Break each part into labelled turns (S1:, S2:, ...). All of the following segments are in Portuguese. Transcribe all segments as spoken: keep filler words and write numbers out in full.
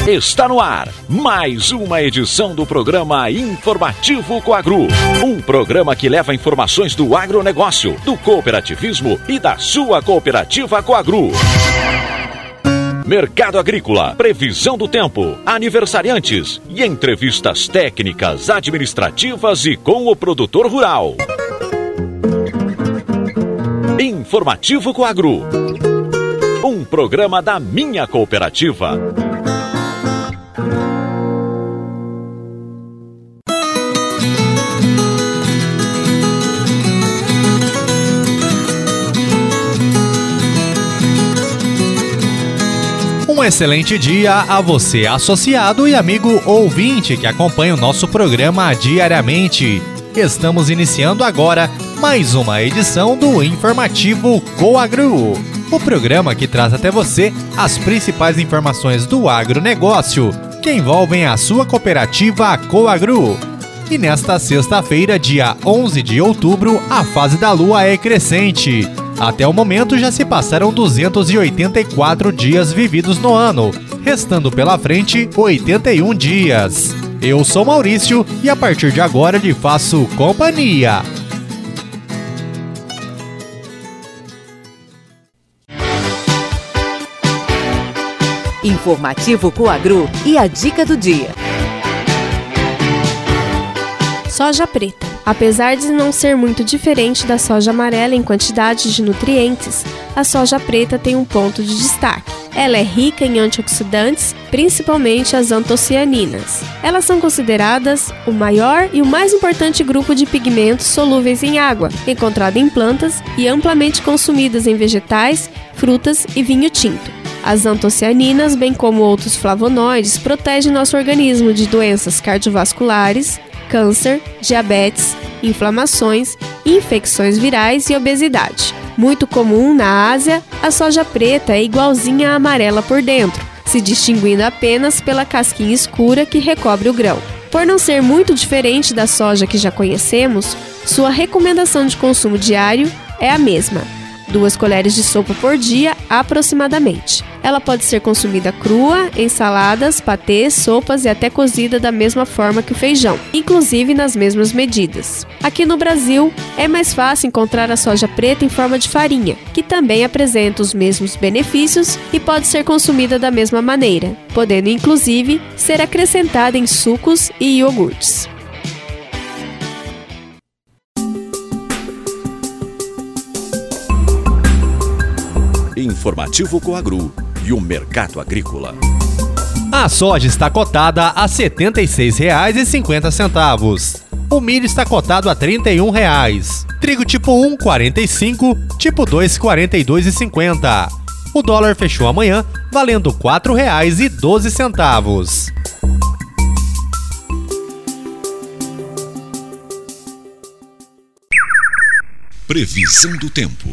S1: Está no ar mais uma edição do programa Informativo Coagro. Um programa que leva informações do agronegócio, do cooperativismo e da sua cooperativa Coagro. Mercado agrícola, previsão do tempo, aniversariantes e entrevistas técnicas, administrativas e com o produtor rural. Informativo Coagro. Um programa da minha cooperativa.
S2: Um excelente dia a você, associado e amigo ouvinte que acompanha o nosso programa diariamente. Estamos iniciando agora mais uma edição do Informativo Coagro, o programa que traz até você as principais informações do agronegócio que envolvem a sua cooperativa Coagro. E nesta sexta-feira, dia onze de outubro, a fase da lua é crescente. Até o momento já se passaram duzentos e oitenta e quatro dias vividos no ano, restando pela frente oitenta e um dias. Eu sou Maurício e a partir de agora lhe faço companhia.
S3: Informativo Coagro e a dica do dia.
S4: Soja preta. Apesar de não ser muito diferente da soja amarela em quantidade de nutrientes, a soja preta tem um ponto de destaque. Ela é rica em antioxidantes, principalmente as antocianinas. Elas são consideradas o maior e o mais importante grupo de pigmentos solúveis em água, encontrado em plantas e amplamente consumidas em vegetais, frutas e vinho tinto. As antocianinas, bem como outros flavonoides, protegem nosso organismo de doenças cardiovasculares, câncer, diabetes, inflamações, infecções virais e obesidade. Muito comum na Ásia, a soja preta é igualzinha à amarela por dentro, se distinguindo apenas pela casquinha escura que recobre o grão. Por não ser muito diferente da soja que já conhecemos, sua recomendação de consumo diário é a mesma: duas colheres de sopa por dia, aproximadamente. Ela pode ser consumida crua, em saladas, patês, sopas e até cozida da mesma forma que o feijão, inclusive nas mesmas medidas. Aqui no Brasil, é mais fácil encontrar a soja preta em forma de farinha, que também apresenta os mesmos benefícios e pode ser consumida da mesma maneira, podendo inclusive ser acrescentada em sucos e iogurtes.
S1: Informativo Coagro e o mercado agrícola.
S2: A soja está cotada a setenta e seis reais e cinquenta centavos. O milho está cotado a trinta e um reais. Trigo tipo um, quarenta e cinco, tipo dois, quarenta e dois reais e cinquenta. O dólar fechou amanhã valendo quatro reais e doze centavos.
S1: Previsão do tempo.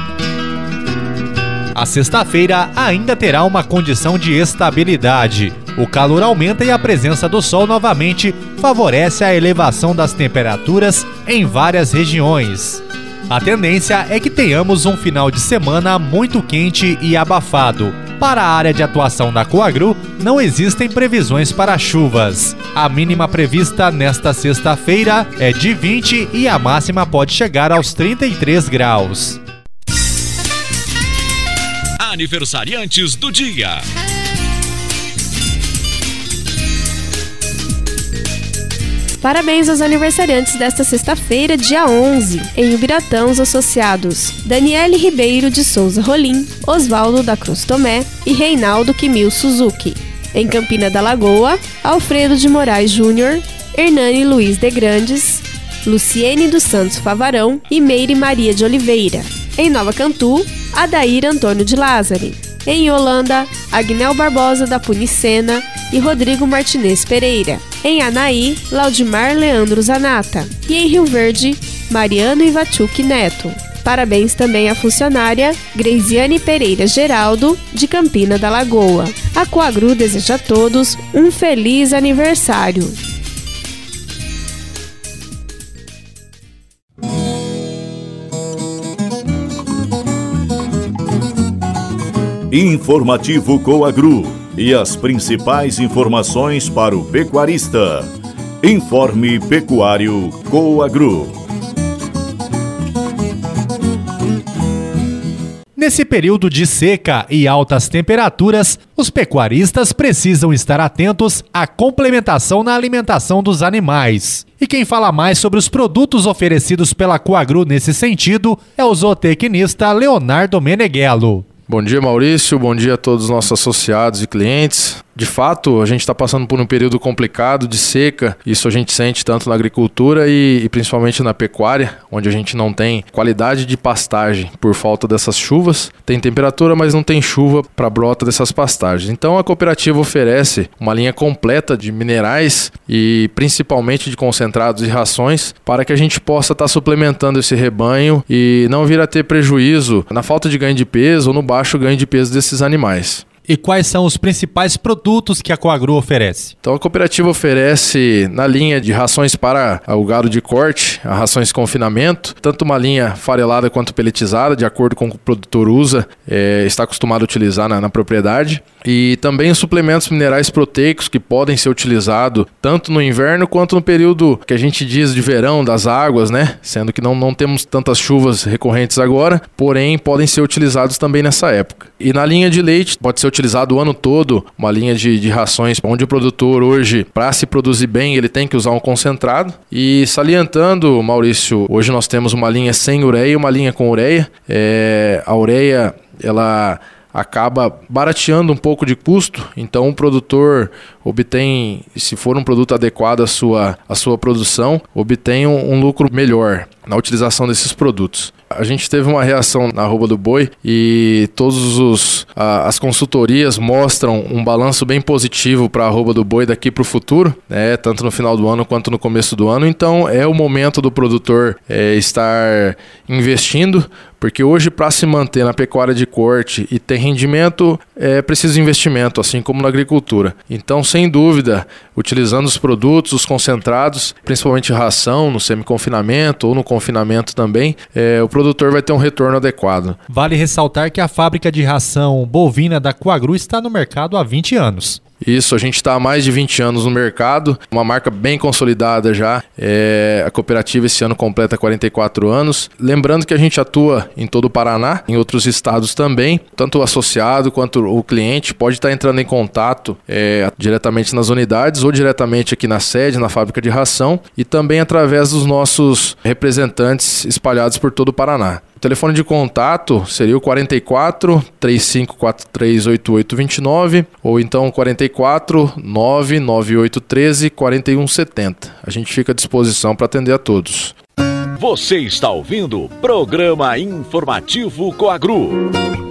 S2: A sexta-feira ainda terá uma condição de estabilidade. O calor aumenta e a presença do sol novamente favorece a elevação das temperaturas em várias regiões. A tendência é que tenhamos um final de semana muito quente e abafado. Para a área de atuação da Coagro, não existem previsões para chuvas. A mínima prevista nesta sexta-feira é de vinte e a máxima pode chegar aos trinta e três graus.
S1: Aniversariantes do dia.
S4: Parabéns aos aniversariantes desta sexta-feira, dia onze. Em Ubiratã, os associados Daniele Ribeiro de Souza Rolim, Osvaldo da Cruz Tomé e Reinaldo Kimil Suzuki. Em Campina da Lagoa, Alfredo de Moraes Júnior, Hernani Luiz de Grandes, Luciene dos Santos Favarão e Meire Maria de Oliveira. Em Nova Cantu, Adair Antônio de Lázari. Em Holanda, Agnel Barbosa da Punicena e Rodrigo Martinez Pereira. Em Anaí, Laudimar Leandro Zanata. E em Rio Verde, Mariano Ivachuk Neto. Parabéns também à funcionária Greisiane Pereira Geraldo, de Campina da Lagoa. A Coagro deseja a todos um feliz aniversário.
S5: Informativo Coagro e as principais informações para o pecuarista. Informe Pecuário Coagro.
S2: Nesse período de seca e altas temperaturas, os pecuaristas precisam estar atentos à complementação na alimentação dos animais. E quem fala mais sobre os produtos oferecidos pela Coagro nesse sentido é o zootecnista Leonardo Meneghello.
S6: Bom dia, Maurício. Bom dia a todos os nossos associados e clientes. De fato, a gente está passando por um período complicado de seca. Isso a gente sente tanto na agricultura e, e principalmente na pecuária, onde a gente não tem qualidade de pastagem por falta dessas chuvas. Tem temperatura, mas não tem chuva para a brota dessas pastagens. Então a cooperativa oferece uma linha completa de minerais e principalmente de concentrados e rações para que a gente possa estar tá suplementando esse rebanho e não vir a ter prejuízo na falta de ganho de peso ou no baixo ganho de peso desses animais.
S2: E quais são os principais produtos que a Coagro oferece?
S6: Então a cooperativa oferece na linha de rações para o gado de corte, as rações de confinamento, tanto uma linha farelada quanto peletizada, de acordo com o que o produtor usa, é, está acostumado a utilizar na, na propriedade. E também os suplementos minerais proteicos que podem ser utilizados tanto no inverno quanto no período que a gente diz de verão das águas, né? Sendo que não, não temos tantas chuvas recorrentes agora, porém podem ser utilizados também nessa época. E na linha de leite pode ser utilizado o ano todo, uma linha de, de rações onde o produtor hoje, para se produzir bem, ele tem que usar um concentrado. E salientando, Maurício, hoje nós temos uma linha sem ureia e uma linha com ureia. É, a ureia, ela acaba barateando um pouco de custo, então o produtor obtém, se for um produto adequado à sua, à sua produção, obtém um, um lucro melhor na utilização desses produtos. A gente teve uma reação na arroba do boi e todos os a, as consultorias mostram um balanço bem positivo para a arroba do boi daqui para o futuro, né, tanto no final do ano quanto no começo do ano. Então é o momento do produtor é, estar investindo, porque hoje para se manter na pecuária de corte e ter rendimento é preciso investimento, assim como na agricultura. Então, sem dúvida, utilizando os produtos, os concentrados, principalmente ração no semi-confinamento ou no confinamento também, é, o produtor vai ter um retorno adequado.
S2: Vale ressaltar que a fábrica de ração bovina da Coagro está no mercado há vinte anos.
S6: Isso, a gente está há mais de vinte anos no mercado, uma marca bem consolidada já. É, a cooperativa esse ano completa quarenta e quatro anos. Lembrando que a gente atua em todo o Paraná, em outros estados também. Tanto o associado quanto o cliente pode estar entrando em contato é, diretamente nas unidades ou diretamente aqui na sede, na fábrica de ração, e também através dos nossos representantes espalhados por todo o Paraná. O telefone de contato seria o quarenta e quatro, três cinco quatro três, oito oito dois nove ou então quarenta e quatro, nove nove oito um três, quatro um sete zero. A gente fica à disposição para atender a todos.
S1: Você está ouvindo o Programa Informativo Coagro.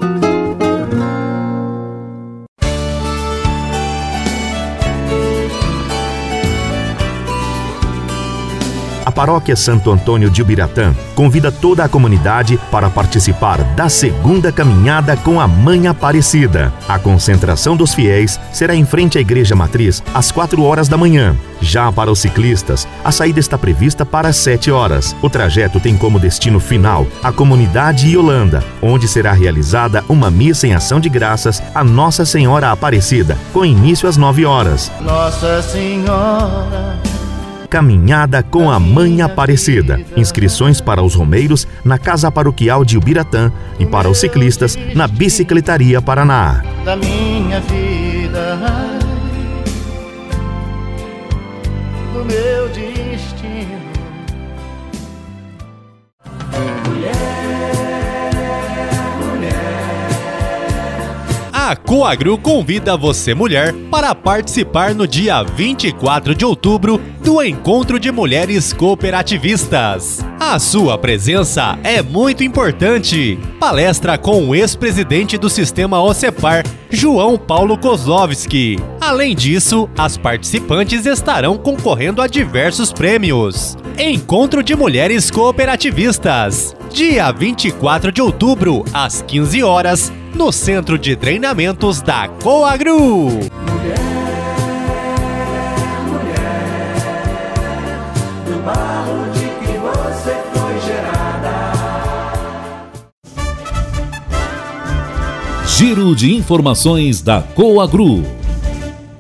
S7: A Paróquia Santo Antônio de Ubiratã convida toda a comunidade para participar da segunda caminhada com a Mãe Aparecida. A concentração dos fiéis será em frente à Igreja Matriz às quatro horas da manhã. Já para os ciclistas, a saída está prevista para as sete horas. O trajeto tem como destino final a comunidade Iolanda, onde será realizada uma missa em ação de graças a Nossa Senhora Aparecida, com início às nove horas.
S8: Nossa Senhora...
S7: Caminhada com a Mãe Aparecida. Inscrições para os romeiros na Casa Paroquial de Ubiratã e para os ciclistas na Bicicletaria Paraná.
S8: Da minha vida, do meu destino.
S2: A Coagro convida você, mulher, para participar no dia vinte e quatro de outubro do Encontro de Mulheres Cooperativistas. A sua presença é muito importante. Palestra com o ex-presidente do Sistema OCEPAR, João Paulo Kozlovski. Além disso, as participantes estarão concorrendo a diversos prêmios. Encontro de Mulheres Cooperativistas, dia vinte e quatro de outubro, às quinze horas, no Centro de Treinamentos da Coagro.
S8: Mulher, mulher, do barro de que você foi gerada.
S9: Giro de informações da Coagro.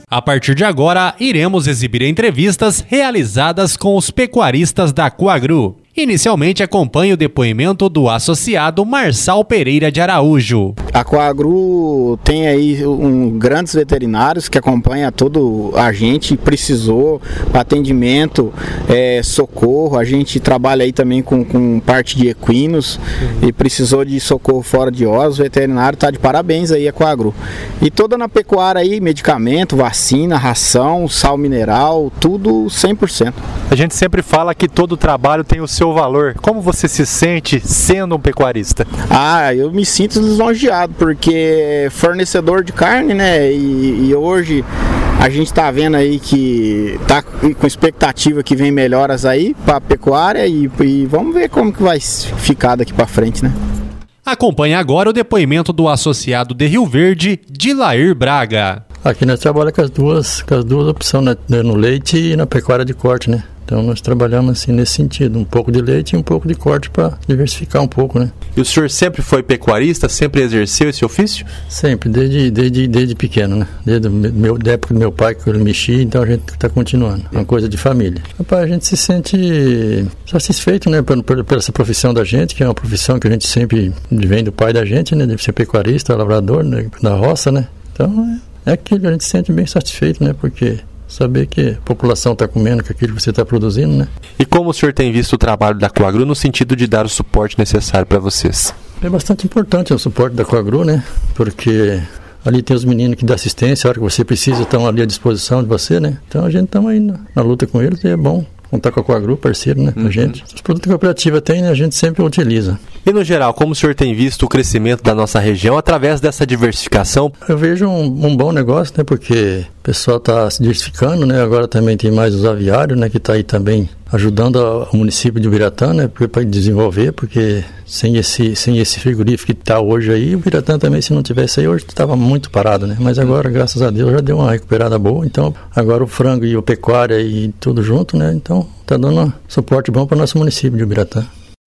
S2: A partir de agora, iremos exibir entrevistas realizadas com os pecuaristas da Coagru. Inicialmente, acompanhe o depoimento do associado Marçal Pereira de Araújo.
S9: A Coagru tem aí um, grandes veterinários que acompanham todo a gente, precisou atendimento, é, socorro. A gente trabalha aí também com, com parte de equinos uhum. e precisou de socorro fora de hora. O veterinário está de parabéns aí a Coagru. E toda na pecuária aí, medicamento, vacina, ração, sal mineral, tudo cem por cento.
S10: A gente sempre fala que todo trabalho tem o seu valor. Como você se sente sendo um pecuarista?
S9: Ah, eu me sinto lisonjeado, porque fornecedor de carne, né? E, e hoje a gente está vendo aí que tá com expectativa que vem melhoras aí para a pecuária e, e vamos ver como que vai ficar daqui para frente, né?
S2: Acompanhe agora o depoimento do associado de Rio Verde, Dilair Braga.
S11: Aqui nós trabalhamos com as duas, com as duas opções, né? No leite e na pecuária de corte, né? Então nós trabalhamos assim nesse sentido, um pouco de leite e um pouco de corte para diversificar um pouco, né?
S10: E o senhor sempre foi pecuarista, sempre exerceu esse ofício?
S11: Sempre, desde, desde, desde pequeno, né? Desde meu, da época do meu pai que eu mexia, então a gente está continuando, uma coisa de família. Rapaz, a gente se sente satisfeito, né? Por, por, por essa profissão da gente, que é uma profissão que a gente sempre vem do pai da gente, né? Deve ser pecuarista, lavrador, né? Da roça, né? Então é aquilo que a gente se sente bem satisfeito, né? Porque saber que a população está comendo com aquilo que você está produzindo, né?
S10: E como o senhor tem visto o trabalho da Coagru no sentido de dar o suporte necessário para vocês?
S11: É bastante importante o suporte da Coagru, né? Porque ali tem os meninos que dão assistência, a hora que você precisa, estão ali à disposição de você, né? Então a gente está aí na, na luta com eles e é bom contar com a Coagru, parceiro, né? Uhum. A gente. Os produtos que a cooperativa tem, né? A gente sempre utiliza.
S10: E no geral, como o senhor tem visto o crescimento da nossa região através dessa diversificação?
S11: Eu vejo um, um bom negócio, né? Porque o pessoal está se diversificando, né? Agora também tem mais os aviários, né? Que está aí também ajudando o município de Ubiratã, né? Para desenvolver, porque sem esse, sem esse frigorífico que está hoje aí, o Ubiratã também, se não tivesse aí, hoje estava muito parado, né? Mas agora, graças a Deus, já deu uma recuperada boa. Então, agora o frango e o pecuária e tudo junto, né? Então, está dando um suporte bom para o nosso município de Ubiratã.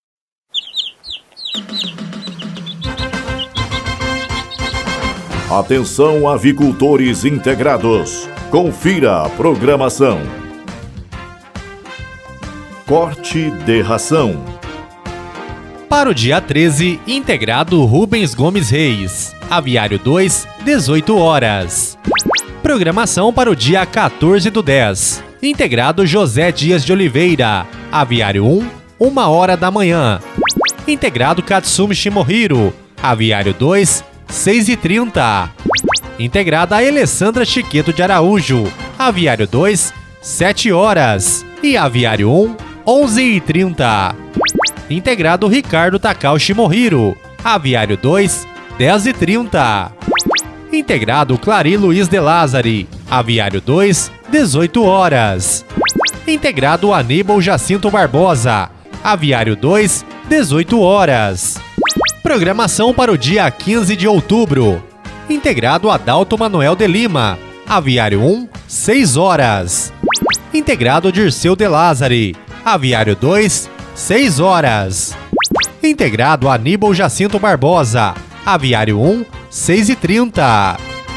S5: Atenção, avicultores integrados. Confira a programação. Corte de ração.
S2: Para o dia treze, integrado Rubens Gomes Reis. Aviário dois, dezoito horas. Programação para o dia quatorze do dez. Integrado José Dias de Oliveira. Aviário um, uma hora da manhã. Integrado Katsumi Shimohiro. Aviário dois, seis e trinta. Integrada Alessandra Chiqueto de Araújo. Aviário dois, sete horas. E Aviário um, onze e trinta. Integrado Ricardo Takao Shimohiro. Aviário dois, dez e trinta. Integrado Clari Luiz de Lázari. Aviário dois, dezoito horas. Integrado Aníbal Jacinto Barbosa. Aviário dois, dezoito horas. Programação para o dia quinze de outubro. Integrado Adalto Manuel de Lima. Aviário um, seis horas. Integrado Dirceu de Lázari. Aviário dois, seis horas. Integrado Aníbal Jacinto Barbosa. Aviário um, seis e trinta.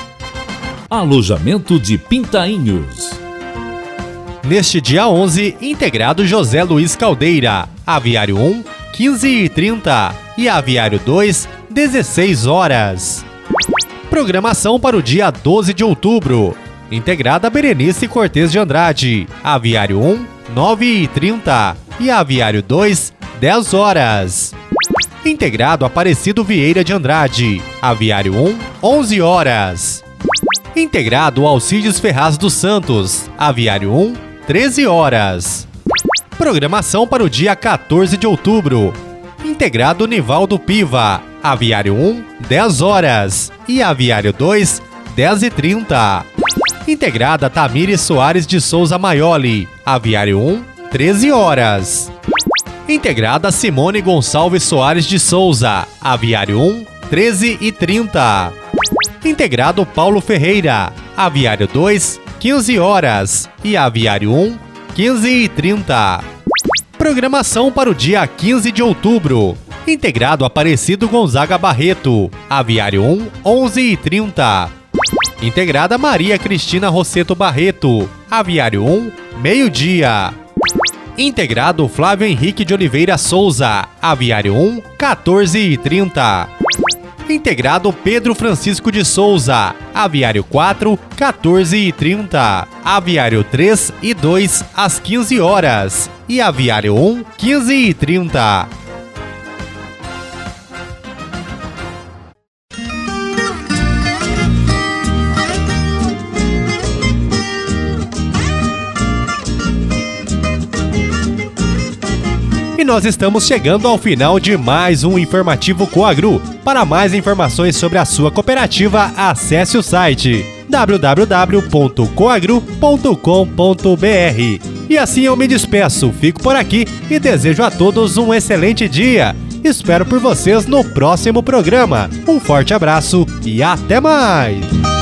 S1: Alojamento de Pintainhos.
S2: Neste dia onze, integrado José Luiz Caldeira. Aviário um, quinze e trinta. E Aviário dois, dezesseis horas. Programação para o dia doze de outubro. Integrada Berenice Cortes de Andrade. Aviário um, nove e trinta. E Aviário dois, dez horas. Integrado Aparecido Vieira de Andrade. Aviário um, onze horas. Integrado Alcides Ferraz dos Santos. Aviário um, treze horas. Programação para o dia quatorze de outubro. Integrado Nivaldo Piva. Aviário um, dez horas. E Aviário dois, dez e trinta. Integrada Tamires Soares de Souza Maioli. Aviário um, treze horas. Integrada Simone Gonçalves Soares de Souza. Aviário um, treze e trinta. Integrado Paulo Ferreira. Aviário dois, quinze horas. E Aviário um, quinze e trinta. Programação para o dia quinze de outubro. Integrado Aparecido Gonzaga Barreto. Aviário um, onze e trinta. Integrada Maria Cristina Rosseto Barreto. Aviário um, meio-dia. Integrado Flávio Henrique de Oliveira Souza. Aviário um, quatorze e trinta. Integrado Pedro Francisco de Souza. Aviário quatro, quatorze e trinta. Aviário três e dois, às quinze horas. E Aviário um, quinze e trinta. E nós estamos chegando ao final de mais um Informativo Coagro. Para mais informações sobre a sua cooperativa, acesse o site w w w ponto coagro ponto com ponto b r. E assim eu me despeço, fico por aqui e desejo a todos um excelente dia. Espero por vocês no próximo programa. Um forte abraço e até mais!